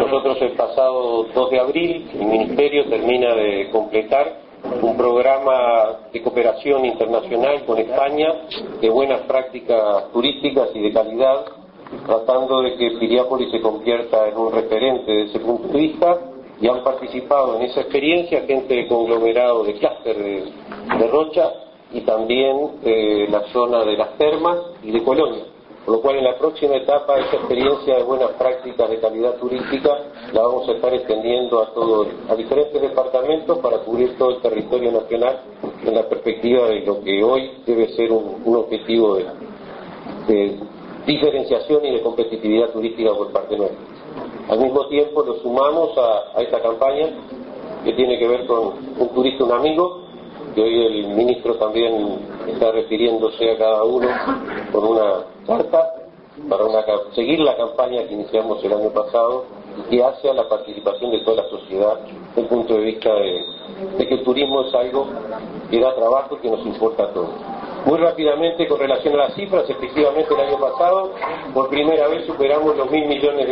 Nosotros el pasado 2 de abril, el Ministerio termina de completar un programa de cooperación internacional con España de buenas prácticas turísticas y de calidad, tratando de que Piriápolis se convierta en un referente desde ese punto de vista, y han participado en esa experiencia gente de conglomerado de clúster de Rocha y también la zona de las termas y de Colonia. Por lo cual en la próxima etapa esa experiencia de buenas prácticas de calidad turística la vamos a estar extendiendo a diferentes departamentos para cubrir todo el territorio nacional en la perspectiva de lo que hoy debe ser un objetivo de diferenciación y de competitividad turística por parte nuestra. Al mismo tiempo lo sumamos a esta campaña que tiene que ver con un turista, un amigo, que hoy el ministro también está refiriéndose a cada uno con una carta para seguir la campaña que iniciamos el año pasado y que hace a la participación de toda la sociedad desde el punto de vista de que el turismo es algo que da trabajo y que nos importa a todos. Muy rápidamente, con relación a las cifras, efectivamente el año pasado por primera vez superamos los $1.000 millones,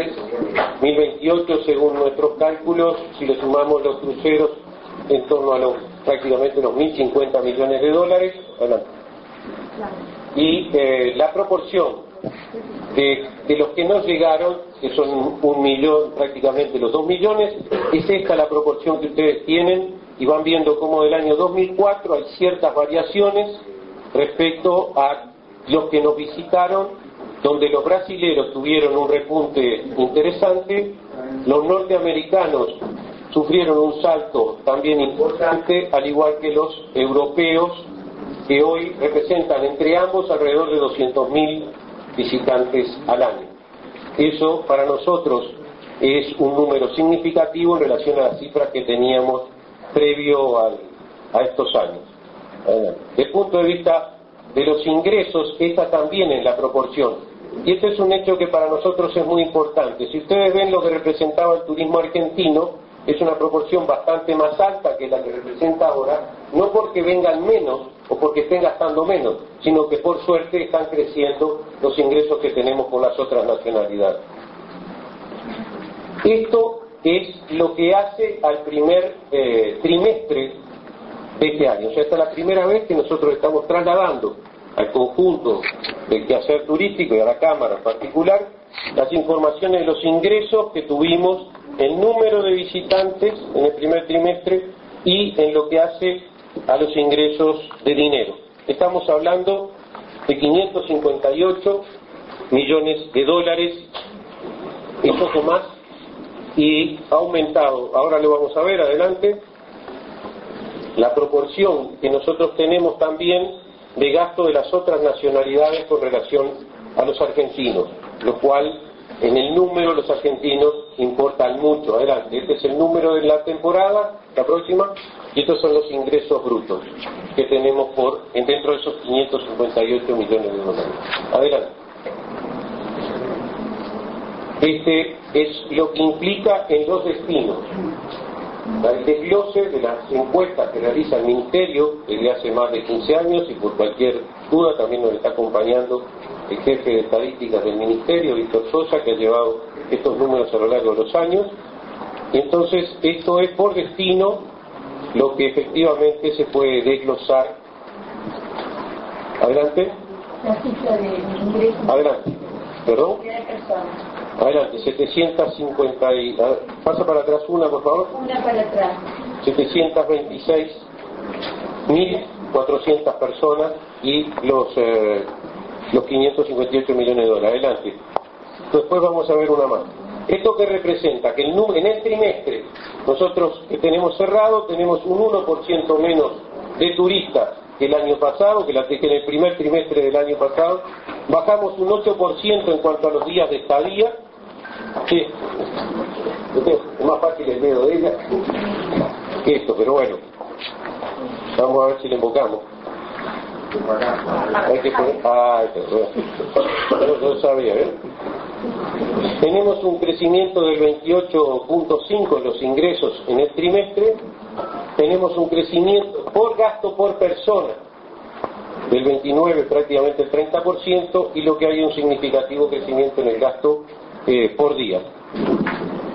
1.028 según nuestros cálculos, si le sumamos los cruceros en torno a prácticamente los $1.050 millones. Adelante. Y la proporción de los que no llegaron, que son 1 millón, prácticamente los 2 millones, es esta la proporción que ustedes tienen, y van viendo cómo del año 2004 hay ciertas variaciones respecto a los que nos visitaron, donde los brasileros tuvieron un repunte interesante, los norteamericanos sufrieron un salto también importante, al igual que los europeos, que hoy representan entre ambos alrededor de 200.000 visitantes al año. Eso para nosotros es un número significativo en relación a las cifras que teníamos previo a estos años. Desde el punto de vista de los ingresos, esta también es la proporción. Y este es un hecho que para nosotros es muy importante. Si ustedes ven lo que representaba el turismo argentino, es una proporción bastante más alta que la que representa ahora, no porque vengan menos o porque estén gastando menos, sino que por suerte están creciendo los ingresos que tenemos con las otras nacionalidades. Esto es lo que hace al primer trimestre de este año. O sea, esta es la primera vez que nosotros estamos trasladando al conjunto del quehacer turístico y a la Cámara en particular las informaciones de los ingresos que tuvimos, el número de visitantes en el primer trimestre y en lo que hace a los ingresos de dinero. Estamos hablando de $558 millones, y poco más, y ha aumentado, ahora lo vamos a ver adelante, la proporción que nosotros tenemos también de gasto de las otras nacionalidades con relación a los argentinos, lo cual en el número los argentinos importan mucho. Adelante, este es el número de la temporada, la próxima, y estos son los ingresos brutos que tenemos dentro de esos $558 millones. Adelante. Este es lo que implica en los destinos. El desglose de las encuestas que realiza el Ministerio desde hace más de 15 años, y por cualquier duda también nos está acompañando el jefe de estadísticas del Ministerio, Víctor Sosa, que ha llevado estos números a lo largo de los años. Entonces, esto es por destino lo que efectivamente se puede desglosar. Adelante. La cifra de ingresos. Adelante. ¿Perdón? Adelante, 750 pasa para atrás una, por favor. Una para atrás. 726.400 personas y los $558 millones. Adelante. Después vamos a ver una más. ¿Esto qué representa? Que en el trimestre, nosotros que tenemos cerrado, tenemos un 1% menos de turistas que el año pasado, que en el primer trimestre del año pasado. Bajamos un 8% en cuanto a los días de estadía. Sí. Es más fácil el dedo de ella que esto, pero bueno. Vamos a ver si le invocamos. Hay que poner... yo sabía, ¿eh? Tenemos un crecimiento del 28.5 en los ingresos en el trimestre. Tenemos un crecimiento por gasto por persona del 29, prácticamente el 30%, y lo que hay un significativo crecimiento en el gasto por día.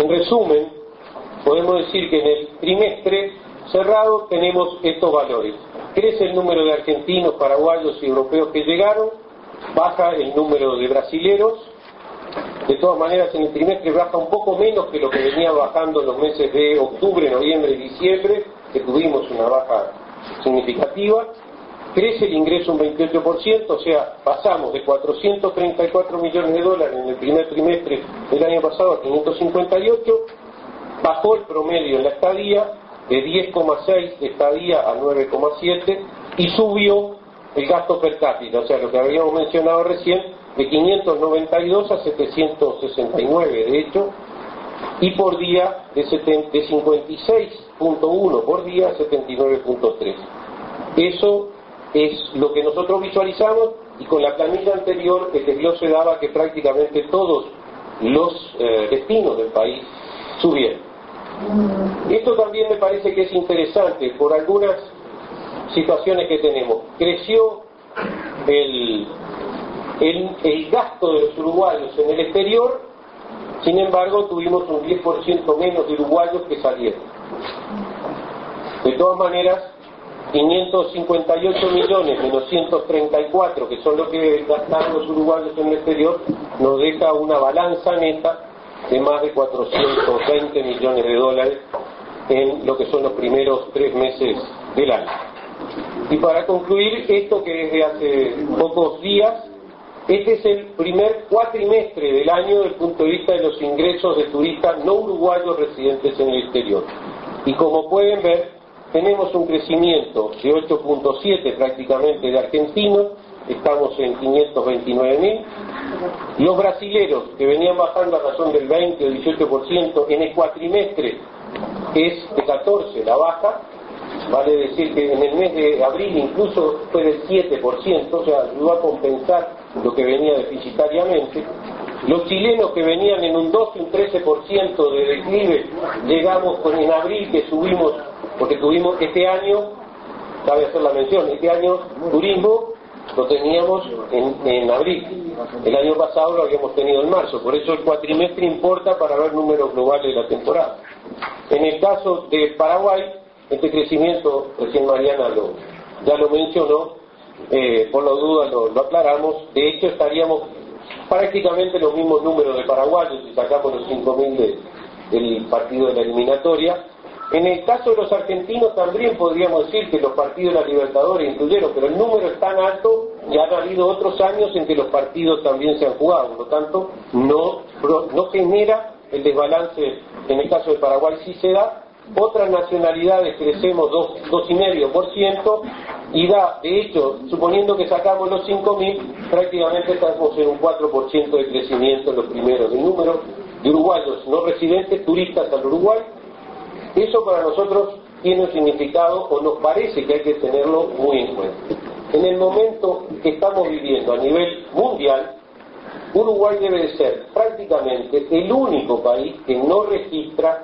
En resumen, podemos decir que en el trimestre cerrado tenemos estos valores. Crece el número de argentinos, paraguayos y europeos que llegaron, baja el número de brasileros. De todas maneras, en el trimestre baja un poco menos que lo que venía bajando en los meses de octubre, noviembre y diciembre, que tuvimos una baja significativa. Crece el ingreso un 28%, o sea, pasamos de 434 millones de dólares en el primer trimestre del año pasado a 558. Bajó el promedio en la estadía de 10,6 de estadía a 9,7 y subió el gasto per cápita, o sea, lo que habíamos mencionado recién, de 592 a 769 de hecho, y por día de 56.1 por día a 79.3. Eso es lo que nosotros visualizamos, y con la planilla anterior el desglose daba que prácticamente todos los destinos del país subieron. Esto también me parece que es interesante por algunas situaciones que tenemos. Creció el gasto de los uruguayos en el exterior, sin embargo tuvimos un 10% menos de uruguayos que salieron. De todas maneras, 558 millones menos 134, que son lo que gastaron los uruguayos en el exterior, nos deja una balanza neta de más de 420 millones de dólares en lo que son los primeros 3 meses del año. Y para concluir esto, que desde hace pocos días, este es el primer cuatrimestre del año desde el punto de vista de los ingresos de turistas no uruguayos residentes en el exterior. Y como pueden ver, tenemos un crecimiento de 8.7 prácticamente de argentinos, estamos en 529.000. Los brasileros, que venían bajando a razón del 20 o 18%, en el cuatrimestre es de 14 la baja, vale decir que en el mes de abril incluso fue del 7%, o sea, ayudó a compensar lo que venía deficitariamente. Los chilenos, que venían en un 12 y un 13% de declive, llegamos en abril, que subimos, porque tuvimos este año, cabe hacer la mención, este año turismo lo teníamos en abril, el año pasado lo habíamos tenido en marzo, por eso el cuatrimestre importa para ver números globales de la temporada. En el caso de Paraguay, este crecimiento, recién Mariana ya lo mencionó, por la duda lo aclaramos. De hecho estaríamos prácticamente los mismos números de paraguayos si sacamos los 5.000 del partido de la eliminatoria. En el caso de los argentinos también podríamos decir que los partidos de la Libertadores incluyeron, pero el número es tan alto y han habido otros años en que los partidos también se han jugado, por lo tanto no genera el desbalance. En el caso de Paraguay sí se da. Otras nacionalidades crecemos 2,5% y da, de hecho, suponiendo que sacamos los 5.000, prácticamente estamos en un 4% de crecimiento en los primeros. El número de uruguayos no residentes, turistas al Uruguay, eso para nosotros tiene un significado, o nos parece que hay que tenerlo muy en cuenta. En el momento que estamos viviendo a nivel mundial, Uruguay debe de ser prácticamente el único país que no registra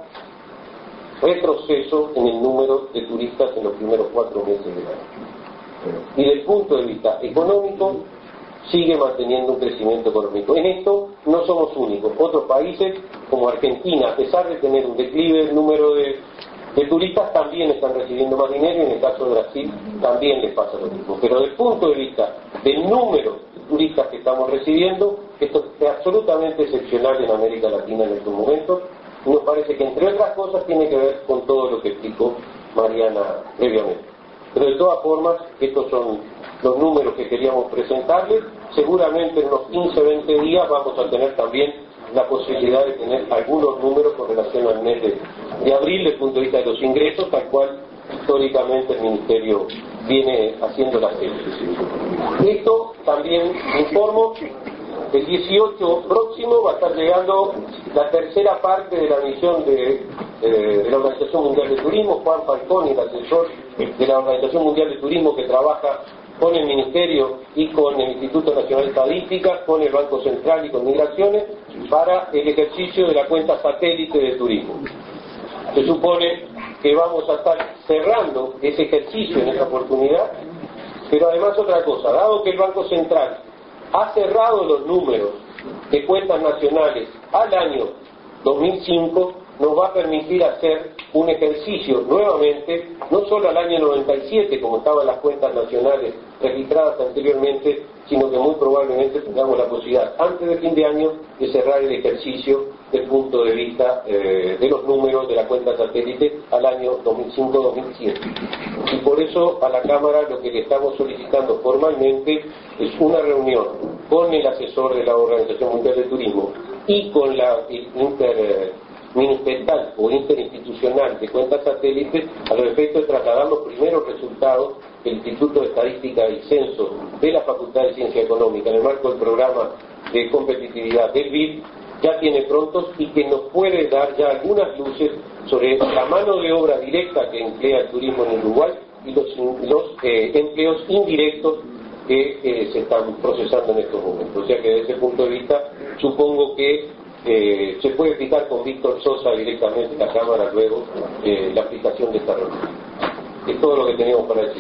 retroceso en el número de turistas en los primeros 4 meses del año. Y desde el punto de vista económico, sigue manteniendo un crecimiento económico. En esto no somos únicos. Otros países, como Argentina, a pesar de tener un declive del número de turistas, también están recibiendo más dinero, y en el caso de Brasil también les pasa lo mismo. Pero desde el punto de vista del número de turistas que estamos recibiendo, esto es absolutamente excepcional en América Latina en estos momentos. Y nos parece que, entre otras cosas, tiene que ver con todo lo que explicó Mariana previamente. Pero de todas formas, estos son los números que queríamos presentarles. Seguramente en unos 15-20 días vamos a tener también la posibilidad de tener algunos números con relación al mes de abril, desde el punto de vista de los ingresos, tal cual históricamente el Ministerio viene haciendo las series. Esto también informo. El 18 próximo va a estar llegando la tercera parte de la misión de la Organización Mundial de Turismo, Juan Falcón, el asesor de la Organización Mundial de Turismo, que trabaja con el Ministerio y con el Instituto Nacional de Estadística, con el Banco Central y con Migraciones, para el ejercicio de la cuenta satélite de turismo. Se supone que vamos a estar cerrando ese ejercicio en esta oportunidad, pero además otra cosa, dado que el Banco Central ha cerrado los números de cuentas nacionales al año 2005 nos va a permitir hacer un ejercicio nuevamente, no solo al año 97 como estaban las cuentas nacionales registradas anteriormente, sino que muy probablemente tengamos la posibilidad antes de fin de año de cerrar el ejercicio del punto de vista de los números de la cuenta satélite al año 2005-2007. Y por eso a la Cámara lo que le estamos solicitando formalmente es una reunión con el asesor de la Organización Mundial del Turismo y con la interministerial o interinstitucional de cuentas satélites a los efectos de trasladar los primeros resultados del Instituto de Estadística y Censo de la Facultad de Ciencia Económica en el marco del programa de competitividad del BID ya tiene prontos y que nos puede dar ya algunas luces sobre la mano de obra directa que emplea el turismo en Uruguay y los empleos indirectos que se están procesando en estos momentos. O sea que desde ese punto de vista supongo que se puede fijar con Víctor Sosa directamente en la Cámara luego la aplicación de esta reunión. Es todo lo que tenemos para decir.